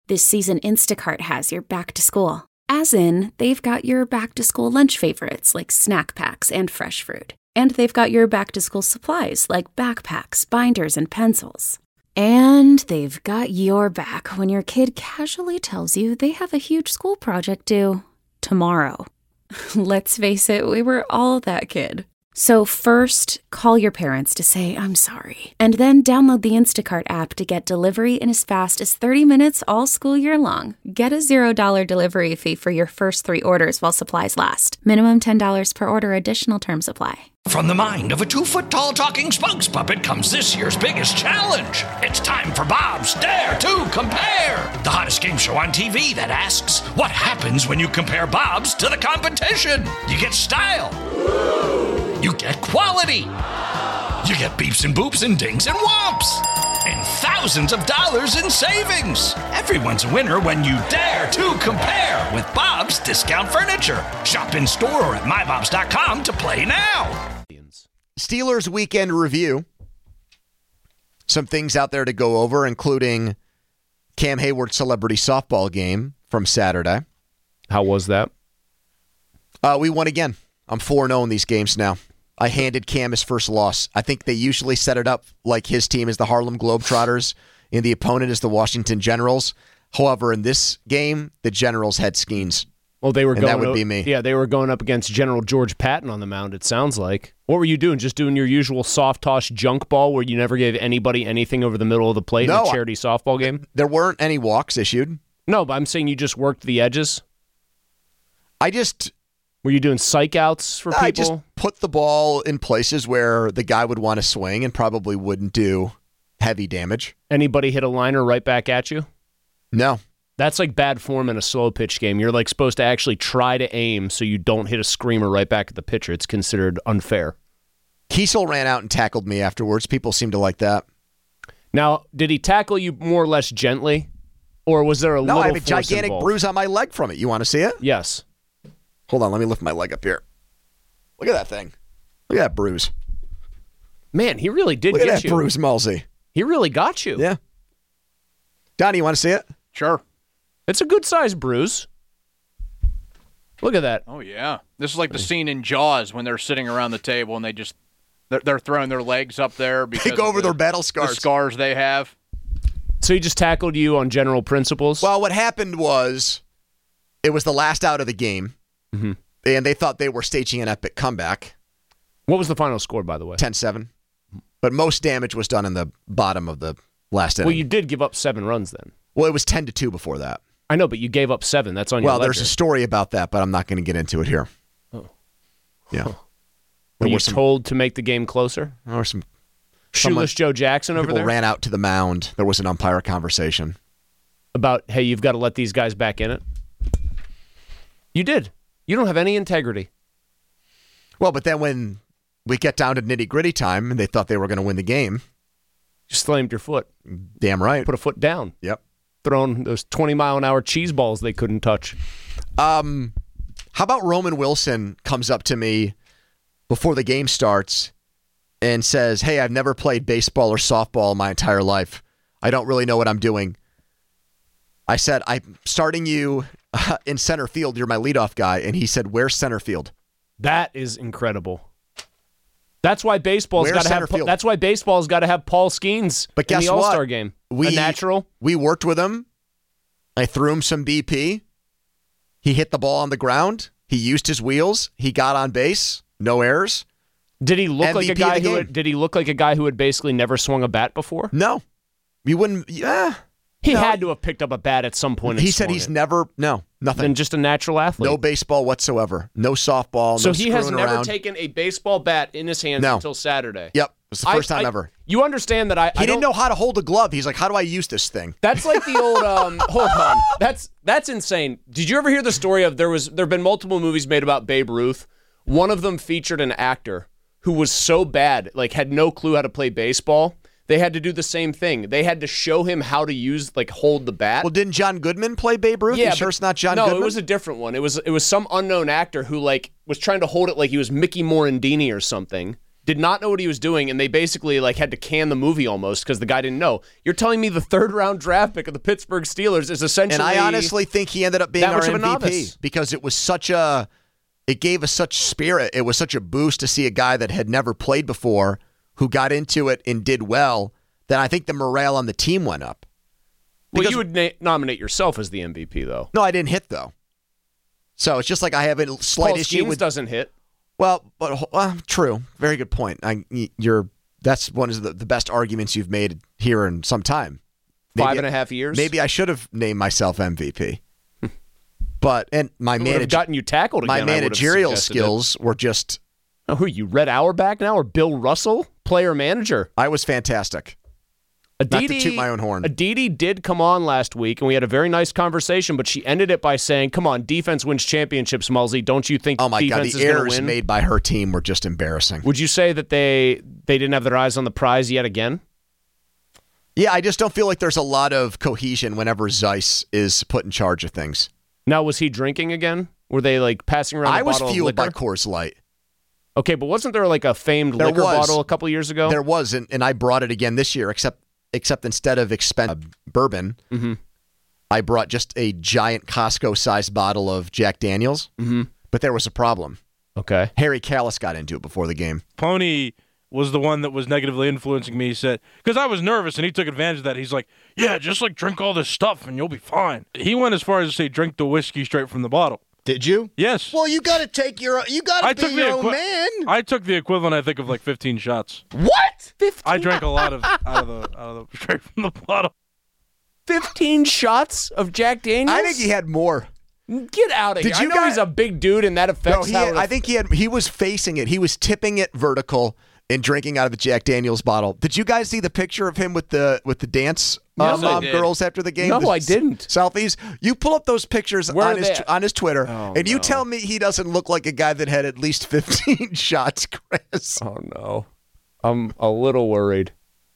This season, Instacart has your back to school. As in, they've got your back to school lunch favorites like snack packs and fresh fruit. And they've got your back to school supplies like backpacks, binders, and pencils. And they've got your back when your kid casually tells you they have a huge school project due tomorrow. Let's face it, we were all that kid. So first, call your parents to say, I'm sorry. And then download the Instacart app to get delivery in as fast as 30 minutes all school year long. Get a $0 delivery fee for your first 3 orders while supplies last. Minimum $10 per order. Additional terms apply. From the mind of a 2-foot-tall talking spokes puppet comes this year's biggest challenge. It's time for Bob's Dare to Compare, the hottest game show on TV that asks, what happens when you compare Bob's to the competition? You get style. You get quality. You get beeps and boops and dings and whomps. And thousands of dollars in savings. Everyone's a winner when you dare to compare with Bob's Discount Furniture. Shop in store or at mybobs.com to play now. Steelers weekend review. Some things out there to go over, including Cam Hayward's celebrity softball game from Saturday. How was that? We won again. I'm 4-0 in these games now. I handed Cam his first loss. I think they usually set it up like his team is the Harlem Globetrotters and the opponent is the Washington Generals. However, in this game, the Generals had Skeens. Well, they were and going. That would be me. Yeah, they were going up against General George Patton on the mound. It sounds like. What were you doing? Just doing your usual soft toss junk ball, where you never gave anybody anything over the middle of the plate in a charity softball game. There weren't any walks issued. No, but I'm saying you just worked the edges. Were you doing psych outs for people? I just put the ball in places where the guy would want to swing and probably wouldn't do heavy damage. Anybody hit a liner right back at you? No. That's like bad form in a slow pitch game. You're like supposed to actually try to aim so you don't hit a screamer right back at the pitcher. It's considered unfair. Kiesel ran out and tackled me afterwards. People seem to like that. Now, did he tackle you more or less gently? Or was there a little force I have a gigantic involved? bruise on my leg from it. You want to see it? Yes. Hold on, let me lift my leg up here. Look at that thing. Look at that bruise. Man, he really did Look at get that you. bruise, Mulsey. He really got you. Yeah. Donnie, you want to see it? Sure. It's a good-sized bruise. Look at that. Oh, yeah. This is like the scene in Jaws when they're sitting around the table and they're throwing their legs up there because they go over their battle scars. The scars they have. So he just tackled you on general principles? Well, what happened was it was the last out of the game, and they thought they were staging an epic comeback. What was the final score, by the way? 10-7. But most damage was done in the bottom of the last inning. Well, you did give up 7 runs then. Well, it was 10-2 before that. I know, but you gave up 7. That's on your Well, ledger. there's a story about that, but I'm not going to get into it here. Oh. Yeah. Were you told to make the game closer? There were some Shoeless Joe Jackson over people there? ran out to the mound. There was an umpire conversation. About, hey, you've got to let these guys back in it? You did. You don't have any integrity. Well, but then when we get down to nitty-gritty time and they thought they were going to win the game. You slammed your foot. Damn right. Put a foot down. Yep. Throwing those 20-mile-an-hour cheese balls they couldn't touch. How about Roman Wilson comes up to me before the game starts and says, hey, I've never played baseball or softball my entire life. I don't really know what I'm doing. I said, I'm starting you in center field. You're my leadoff guy. And he said, where's center field? That is incredible. That's why baseball's Where's got to have. center field? That's why baseball's got to have Paul Skeens But guess in the what? All-Star game. A natural. We worked with him. I threw him some BP. He hit the ball on the ground. He used his wheels. He got on base. No errors. Did he look MVP like a guy of the who? game. Did he look like a guy who had basically never swung a bat before? No, you wouldn't. Yeah, He had to have picked up a bat at some point. He and said swung he's it. never. No, nothing. Then just a natural athlete. No baseball whatsoever. No softball. So no he has screwing never around. taken a baseball bat in his hands No. until Saturday. Yep, it's the first time ever. You understand that He didn't know how to hold a glove. He's like, how do I use this thing? That's like the old. Hold on, that's insane. Did you ever hear the story of there've been multiple movies made about Babe Ruth? One of them featured an actor who was so bad, like had no clue how to play baseball. They had to do the same thing. They had to show him how to hold the bat. Well, didn't John Goodman play Babe Ruth? Yeah, You sure it's not John no, Goodman? it was a different one. It was some unknown actor who was trying to hold it like he was Mickey Morandini or something. did not know what he was doing, and they basically like had to can the movie almost because the guy didn't know. You're telling me the 3rd-round draft pick of the Pittsburgh Steelers is essentially... And I honestly think he ended up being our MVP because it was it gave us such spirit. It was such a boost to see a guy that had never played before who got into it and did well that I think the morale on the team went up. Well, you would nominate yourself as the MVP, though. No, I didn't hit, though. So it's just like I have a slight Paul issue Skeens with... doesn't hit. Well, true. Very good point. That's one of the best arguments you've made here in some time. 5.5 years? Maybe I should have named myself MVP. And my gotten you tackled again. My managerial skills were just... Oh, who are you, Red Auerbach now or Bill Russell, player manager? I was fantastic. Not to toot my own horn. Aditi did come on last week, and we had a very nice conversation, but she ended it by saying, come on, defense wins championships, Mulsey. Don't you think defense is going to win? Oh, my God, the errors made by her team were just embarrassing. Would you say that they didn't have their eyes on the prize yet again? Yeah, I just don't feel like there's a lot of cohesion whenever Zeiss is put in charge of things. Now, was he drinking again? Were they like passing around a bottle of liquor? I was fueled by Coors Light. Okay, but wasn't there like a famed liquor bottle a couple years ago? There was, and I brought it again this year, except instead of expensive bourbon, I brought just a giant Costco-sized bottle of Jack Daniels, but there was a problem. Okay. Harry Callis got into it before the game. Pony was the one that was negatively influencing me. He said, because I was nervous, and he took advantage of that. He's like, yeah, just like drink all this stuff, and you'll be fine. He went as far as to say, drink the whiskey straight from the bottle. Did you? Yes. Well, you got to take your own man. I took the equivalent, I think, of like 15 shots. What? 15? I drank a lot of out of the straight from the bottle. 15 shots of Jack Daniels? I think he had more. Get out of here. I know he's a big dude and that affects I think he was facing it. He was tipping it vertical and drinking out of a Jack Daniels bottle. Did you guys see the picture of him with the dance girls after the game? No, I didn't. Selfies. You pull up those pictures on his Twitter, and you tell me he doesn't look like a guy that had at least 15 shots, Chris. Oh, no. I'm a little worried.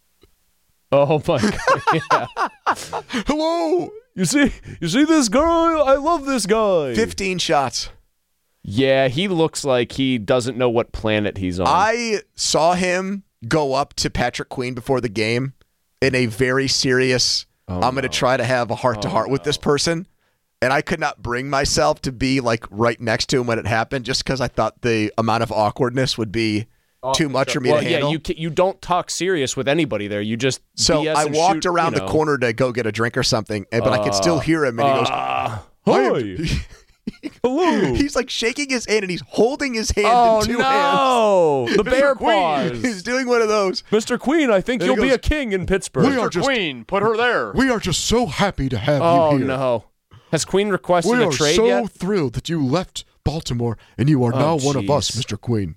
Oh, my God. Yeah. Hello. You see this guy? I love this guy. 15 shots. Yeah, he looks like he doesn't know what planet he's on. I saw him go up to Patrick Queen before the game in a very serious, I'm going to try to have a heart-to-heart with this person. And I could not bring myself to be like right next to him when it happened just because I thought the amount of awkwardness would be too much for me to handle. Yeah, you don't talk serious with anybody there. You just BS I walked shoot, around the corner to go get a drink or something, but I could still hear him, and he goes, "Hi." Hello. He's like shaking his hand and he's holding his hand in two hands. Oh, no. The bear paws. He's doing one of those. Mr. Queen, I think you'll be a king in Pittsburgh. Mr. Queen, put her there. We are just so happy to have you here. Oh, no. Has Queen requested a trade yet? We are so thrilled that you left Baltimore and you are now one of us, Mr. Queen.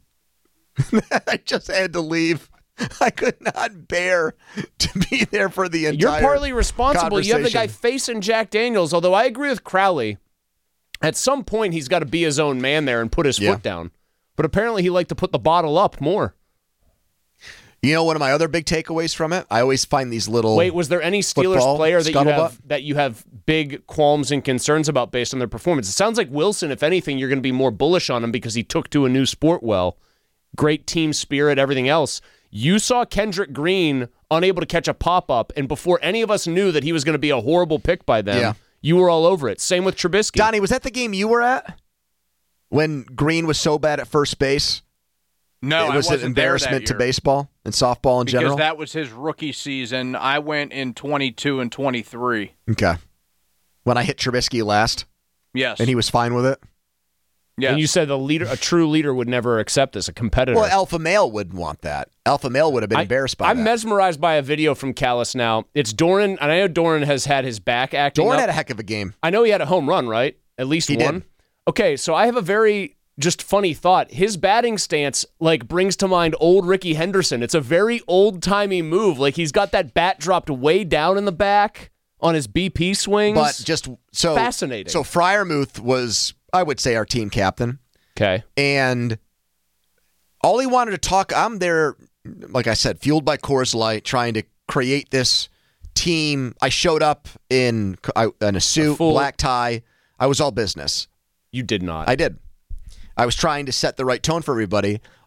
I just had to leave. I could not bear to be there for the entire You're partly responsible. You have the guy facing Jack Daniels, although I agree with Crowley. At some point, he's got to be his own man there and put his foot down. But apparently, he liked to put the bottle up more. You know, one of my other big takeaways from it, I always find these little. Wait, was there any Steelers player that you have big qualms and concerns about based on their performance? It sounds like Wilson, if anything, you're going to be more bullish on him because he took to a new sport well. Great team spirit, everything else. You saw Kendrick Green unable to catch a pop-up, and before any of us knew that he was going to be a horrible pick by them, you were all over it. Same with Trubisky. Donnie, was that the game you were at? When Green was so bad at first base? No, it was an embarrassment to baseball and softball in general? Because that was his rookie season. I went in 22 and 23. Okay. When I hit Trubisky last? Yes. And he was fine with it? Yes. And you said a true leader would never accept this, a competitor. Well, alpha male wouldn't want that. Alpha male would have been embarrassed by that. I'm mesmerized by a video from Callis now. It's Doran, and I know Doran has had his back acting Doran up. had a heck of a game. I know he had a home run, right? At least he one? Did. Okay, so I have a very just funny thought. His batting stance brings to mind old Ricky Henderson. It's a very old-timey move. Like he's got that bat dropped way down in the back on his BP swings. But just so fascinating. So Freiermuth was, I would say, our team captain. Okay. And all he wanted to talk, I'm there, like I said, fueled by Coors Light, trying to create this team. I showed up in a suit, black tie. I was all business. You did not. I did. I was trying to set the right tone for everybody.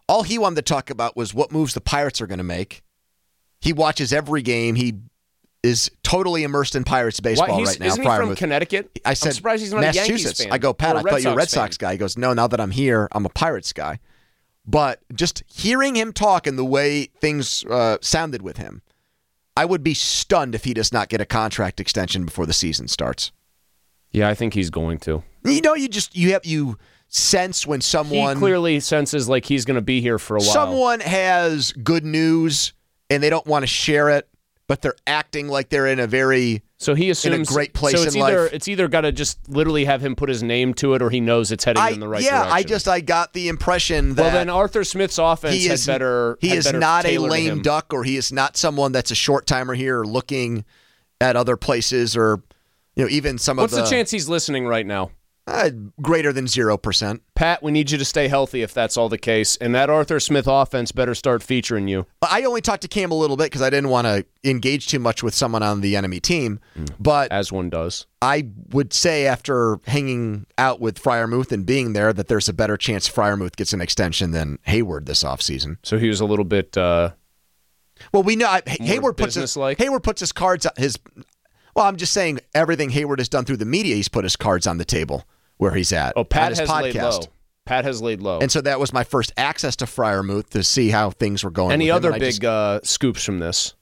All he wanted to talk about was what moves the Pirates are going to make. He watches every game. He is totally immersed in Pirates baseball right now. Isn't he from Connecticut? I said, I'm surprised he's not a Yankees Massachusetts. fan. I go, Pat, I thought you were a Red Sox fan. guy. He goes, no, now that I'm here, I'm a Pirates guy. But just hearing him talk and the way things sounded with him, I would be stunned if he does not get a contract extension before the season starts. Yeah, I think he's going to. You know, you sense when someone... He clearly senses like he's going to be here for a while. Someone has good news and they don't want to share it, but they're acting like they're in a very... So he assumes in a great place so it's in either, life. It's either got to just literally have him put his name to it, or he knows it's heading in the right direction. I got the impression that... Well, then Arthur Smith's offense he is not a lame duck, or he is not someone that's a short-timer here or looking at other places, or even some What's of the... What's the chance he's listening right now? Greater than 0%. Pat, we need you to stay healthy if that's all the case, and that Arthur Smith offense better start featuring you. I only talked to Cam a little bit because I didn't want to engage too much with someone on the enemy team, but as one does. I would say after hanging out with Freiermuth and being there that there's a better chance Freiermuth gets an extension than Hayward this offseason. So he was a little bit well, we know Hayward puts his cards well, I'm just saying everything Hayward has done through the media, he's put his cards on the table where he's at. Oh, Pat on his has podcast. laid low. Pat has laid low. And so that was my first access to Freiermuth to see how things were going. Any with him, other big scoops from this?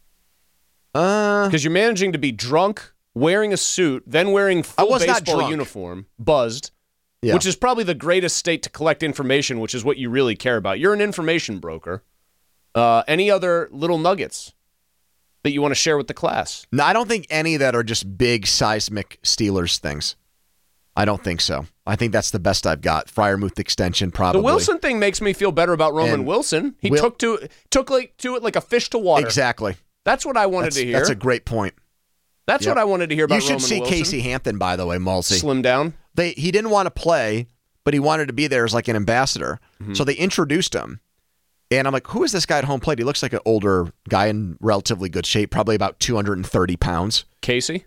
Because you're managing to be drunk, wearing a suit, then wearing full baseball uniform, buzzed, which is probably the greatest state to collect information, which is what you really care about. You're an information broker. Any other little nuggets that you want to share with the class? No, I don't think any that are just big seismic Steelers things. I don't think so. I think that's the best I've got. Freiermuth extension, probably. The Wilson thing makes me feel better about Roman Wilson. He took to it like a fish to water. Exactly. That's what I wanted to hear. That's a great point. That's what I wanted to hear about Roman Wilson. You should see Casey Hampton, by the way, Mulsey. Slim down. He didn't want to play, but he wanted to be there as like an ambassador. Mm-hmm. So they introduced him. And I'm like, who is this guy at home plate? He looks like an older guy in relatively good shape, probably about 230 pounds. Casey?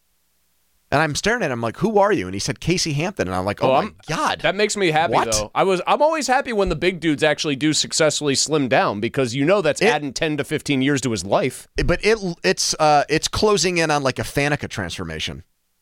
And I'm staring at him like, who are you? And he said, Casey Hampton. And I'm like, my God. That makes me happy, though. I'm always happy when the big dudes actually do successfully slim down, because that's adding 10 to 15 years to his life. But it's closing in on like a Faneca transformation.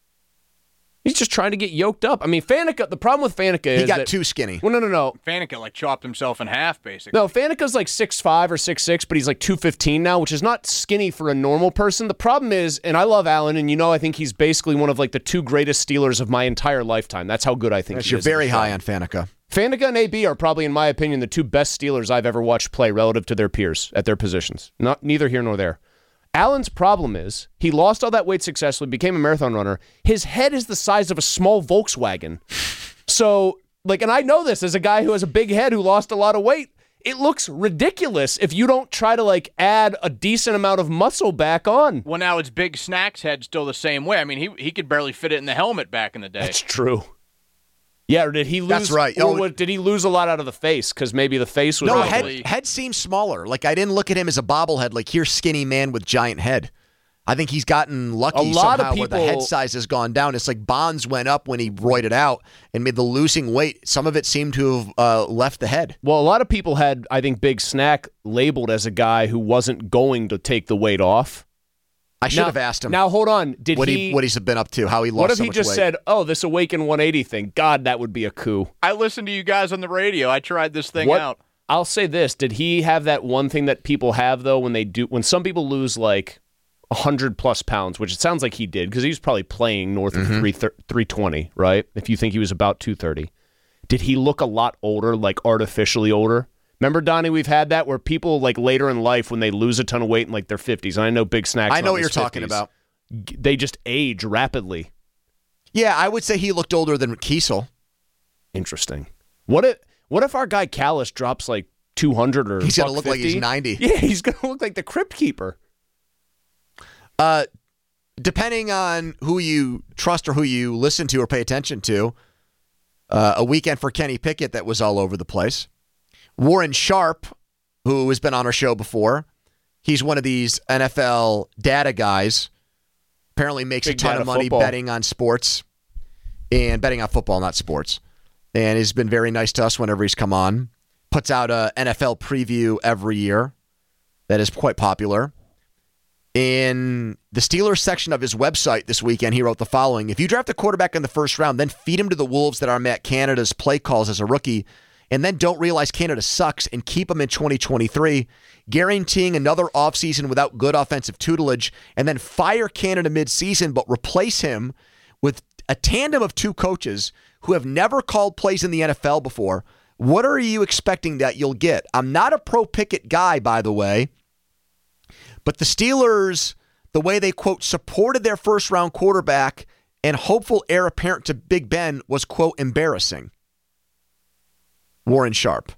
He's just trying to get yoked up. I mean, Faneca, the problem with Faneca is he got too skinny. Well, no. Faneca chopped himself in half, basically. No, Faneca's like 6'5" or 6'6", but he's like 215 now, which is not skinny for a normal person. The problem is, and I love Allen, and I think he's basically one of like the two greatest Steelers of my entire lifetime. That's how good I think he is. You're very high on Faneca. Faneca and AB are probably, in my opinion, the two best Steelers I've ever watched play relative to their peers at their positions. Neither here nor there. Allen's problem is he lost all that weight successfully, became a marathon runner. His head is the size of a small Volkswagen. So, and I know this as a guy who has a big head who lost a lot of weight. It looks ridiculous if you don't try to add a decent amount of muscle back on. Well, now it's Big Snack's head still the same way. I mean, he could barely fit it in the helmet back in the day. That's true. Yeah, or did he lose? That's right. Or did he lose a lot out of the face? Because maybe the face was... No, head seems smaller. I didn't look at him as a bobblehead. Here's skinny man with giant head. I think he's gotten lucky somehow where the head size has gone down. It's like Bonds went up when he roided out and made the losing weight. Some of it seemed to have left the head. Well, a lot of people had, I think, Big Snack labeled as a guy who wasn't going to take the weight off. I should have asked him. Now, hold on. What he's been up to, how he lost so much weight. What if he just said, this Awaken 180 thing? God, that would be a coup. I listened to you guys on the radio. I tried this thing out. I'll say this. Did he have that one thing that people have, though, when some people lose 100-plus pounds, which it sounds like he did, because he was probably playing north of 320, right? If you think he was about 230. Did he look a lot older, artificially older? Remember, Donnie, we've had that where people later in life when they lose a ton of weight in their 50s, and I know Big Snack's I know what you're 50s, talking about. They just age rapidly. Yeah, I would say he looked older than Kiesel. Interesting. What if our guy Callis drops 200 or he's going to look 50? like he's 90. Yeah, he's going to look like the Crypt Keeper. Depending on who you trust or who you listen to or pay attention to, a weekend for Kenny Pickett that was all over the place. Warren Sharp, who has been on our show before, he's one of these NFL data guys. Apparently makes a ton of money betting on sports and betting on football, not sports. And he's been very nice to us whenever he's come on. puts out a NFL preview every year that is quite popular. In the Steelers section of his website this weekend, he wrote the following: if you draft a quarterback in the first round, then feed him to the wolves that are Matt Canada's play calls as a rookie, and then don't realize Canada sucks and keep him in 2023, guaranteeing another offseason without good offensive tutelage, and then fire Canada midseason but replace him with a tandem of two coaches who have never called plays in the NFL before, what are you expecting that you'll get? I'm not a pro Pickett guy, by the way, but the Steelers, the way they, quote, supported their first-round quarterback and hopeful heir apparent to Big Ben was, quote, embarrassing. Warren Sharp.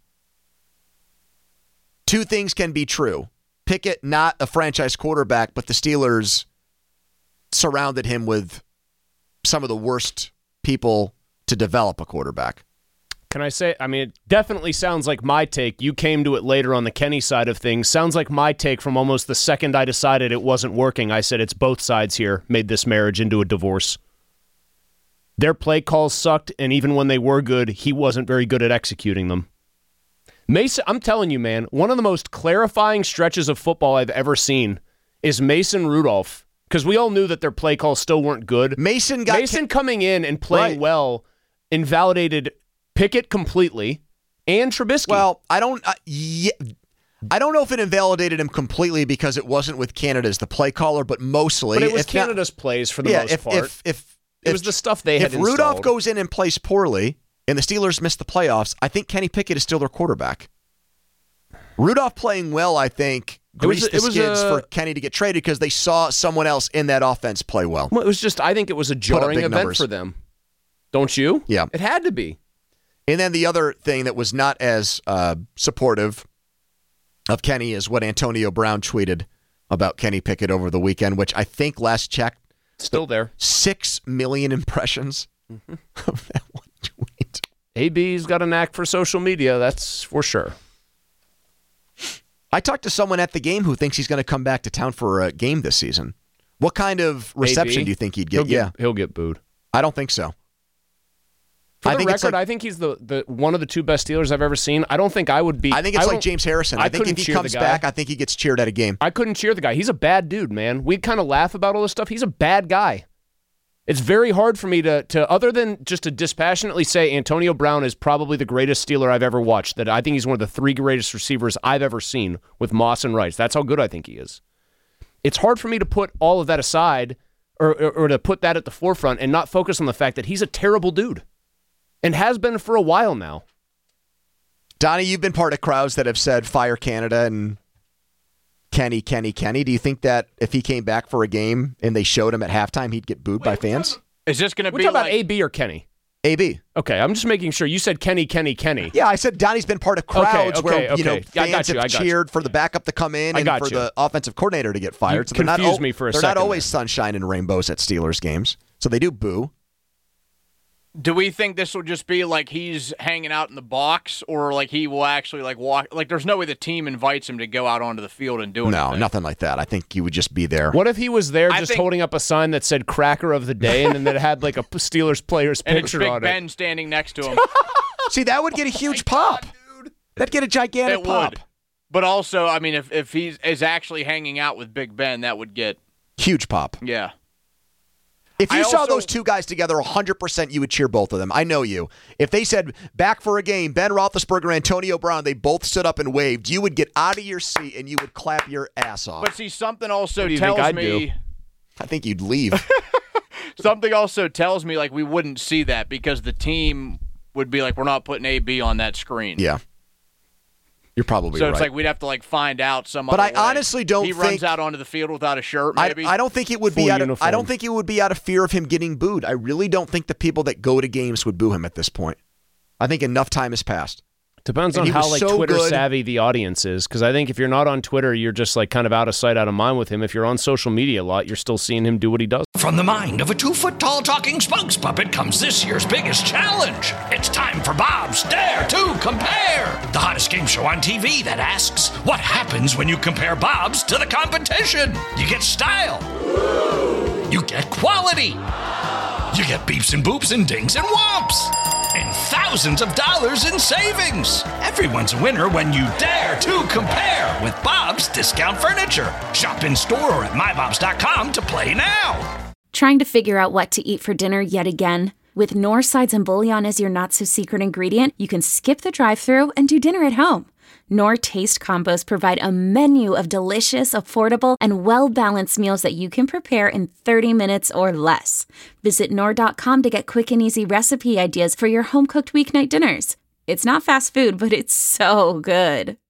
Two things can be true. Pickett, not a franchise quarterback, but the Steelers surrounded him with some of the worst people to develop a quarterback. Can I say, it definitely sounds like my take. You came to it later on the Kenny side of things. Sounds like my take from almost the second I decided it wasn't working. I said it's both sides here made this marriage into a divorce. Their play calls sucked, and even when they were good, he wasn't very good at executing them. Mason, I'm telling you, man, one of the most clarifying stretches of football I've ever seen is Mason Rudolph, because we all knew that their play calls still weren't good. Mason coming in and playing well invalidated Pickett completely and Trubisky. Well, I don't know if it invalidated him completely because it wasn't with Canada as the play caller, but mostly. But it was Canada's plays for the most part. It was the stuff they had installed. If Rudolph goes in and plays poorly and the Steelers miss the playoffs, I think Kenny Pickett is still their quarterback. Rudolph playing well, I think, greased the skids for Kenny to get traded because they saw someone else in that offense play well. Well, I think it was a jarring event for them. Don't you? Yeah. It had to be. And then the other thing that was not as supportive of Kenny is what Antonio Brown tweeted about Kenny Pickett over the weekend, which I think last checked, still there. 6 million impressions of that one tweet. AB's got a knack for social media, that's for sure. I talked to someone at the game who thinks he's going to come back to town for a game this season. What kind of reception AB? Do you think he'd get? He'll get booed. I don't think so. For the record, I think he's the one of the two best Steelers I've ever seen. I don't think I would be. I think it's like James Harrison. I think if he comes back, I think he gets cheered at a game. I couldn't cheer the guy. He's a bad dude, man. We kind of laugh about all this stuff. He's a bad guy. It's very hard for me to other than just to dispassionately say Antonio Brown is probably the greatest Steeler I've ever watched, that I think he's one of the three greatest receivers I've ever seen with Moss and Rice. That's how good I think he is. It's hard for me to put all of that aside or to put that at the forefront and not focus on the fact that he's a terrible dude. And has been for a while now. Donnie, you've been part of crowds that have said fire Canada and Kenny. Do you think that if he came back for a game and they showed him at halftime, he'd get booed by fans? Is this going to be talking about AB or Kenny? AB. Okay, I'm just making sure. You said Kenny. Yeah, I said Donnie's been part of crowds where fans have cheered cheered for the backup to come in and for the offensive coordinator to get fired. You confused me for a second. They're not always sunshine and rainbows at Steelers games, so they do boo. Do we think this will just be like he's hanging out in the box, or like he will actually like walk? Like, there's no way the team invites him to go out onto the field and do anything. No, nothing like that. I think he would just be there. What if he was there holding up a sign that said "Cracker of the Day" and then that had like a Steelers player's picture on it? And Big Ben standing next to him. See, that would get a huge pop. Dude. That'd get a gigantic pop. Would. But also, I mean, if he is actually hanging out with Big Ben, that would get huge pop. Yeah. If you saw those two guys together, 100% you would cheer both of them. I know you. If they said, back for a game, Ben Roethlisberger, Antonio Brown, they both stood up and waved, you would get out of your seat and you would clap your ass off. But see, something also tells me... I think you'd leave. Something also tells me, like, we wouldn't see that because the team would be like, we're not putting AB on that screen. Yeah. You're probably right. So it's like we'd have to like find out some. But other I way. honestly don't think he runs out onto the field without a shirt. Maybe I don't think it would be out of, I don't think it would be out of fear of him getting booed. I really don't think the people that go to games would boo him at this point. I think enough time has passed. Depends on how Twitter savvy the audience is, because I think if you're not on Twitter, you're just like kind of out of sight, out of mind with him. If you're on social media a lot, you're still seeing him do what he does. From the mind of a 2-foot-tall talking spokes puppet comes this year's biggest challenge. It's time for Bob's Dare to Compare, the hottest game show on TV that asks, what happens when you compare Bob's to the competition? You get style. You get quality. You get beeps and boops and dings and whomps. and thousands of dollars in savings. Everyone's a winner when you dare to compare with Bob's Discount Furniture. Shop in store or at mybobs.com to play now. Trying to figure out what to eat for dinner yet again? With Knorr sides and bouillon as your not-so-secret ingredient, you can skip the drive-thru and do dinner at home. Knorr Taste Combos provide a menu of delicious, affordable, and well-balanced meals that you can prepare in 30 minutes or less. Visit Knorr.com to get quick and easy recipe ideas for your home-cooked weeknight dinners. It's not fast food, but it's so good.